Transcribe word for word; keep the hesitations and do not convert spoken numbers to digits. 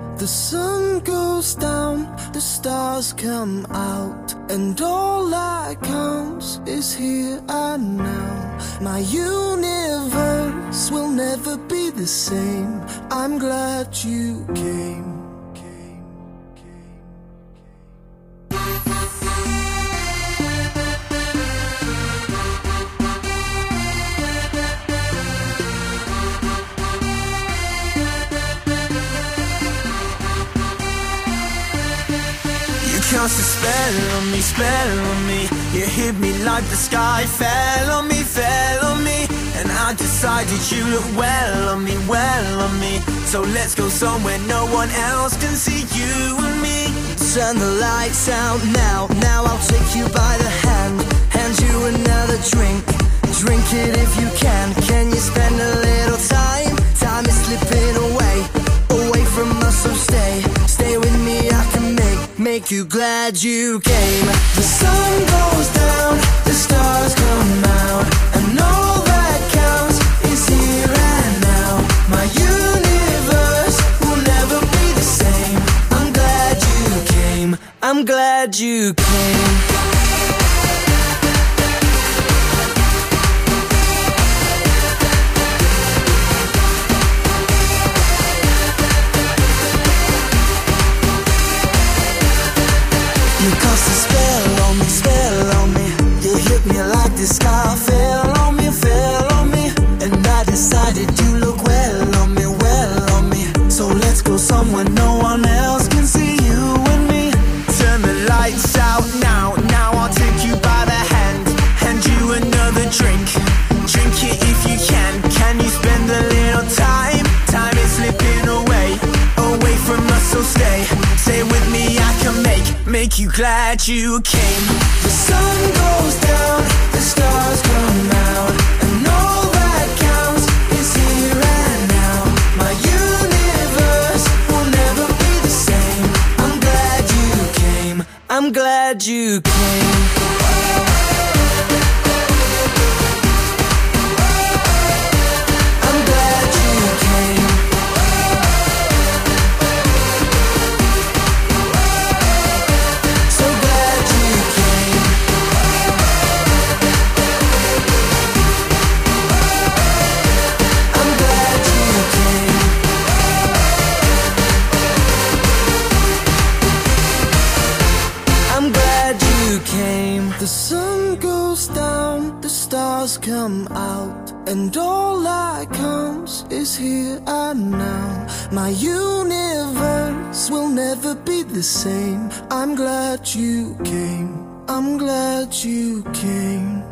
The sun goes down, the stars come out, and all that counts is here and now. My universe will never be the same. I'm glad you came. Cast a spell on me, spell on me. You hit me like the sky fell on me, fell on me. And I decided you look well on me, well on me. So let's go somewhere no one else can see you and me. Turn the lights out now, now I'll take you by the hand, hand you another drink. Drink it if you can. Can you spend a little time? Time is slipping away, away from us, so stay. Stay with me, I can make, make you glad you came. The sun goes down, the stars come out, and all that counts is here and now. My universe will never be the same. I'm glad you came, I'm glad you came. You cast a spell on me, spell on me. You hit me like the sky fell on me, fell on me. And I decided you look well on me, well on me. So let's go somewhere no one else can see you and me. Turn the lights out now, now I'll take you by the hand, hand you another drink. Drink it if you can. Can you spend a little time? Time is slipping away, away from us, so stay. Stay with me, I can make, make you glad you came. The sun goes down, the stars come out, and all that counts is here and now. My universe will never be the same. I'm glad you came, I'm glad you came. The sun goes down, the stars come out, and all that counts is here and now. My universe will never be the same. I'm glad you came, I'm glad you came.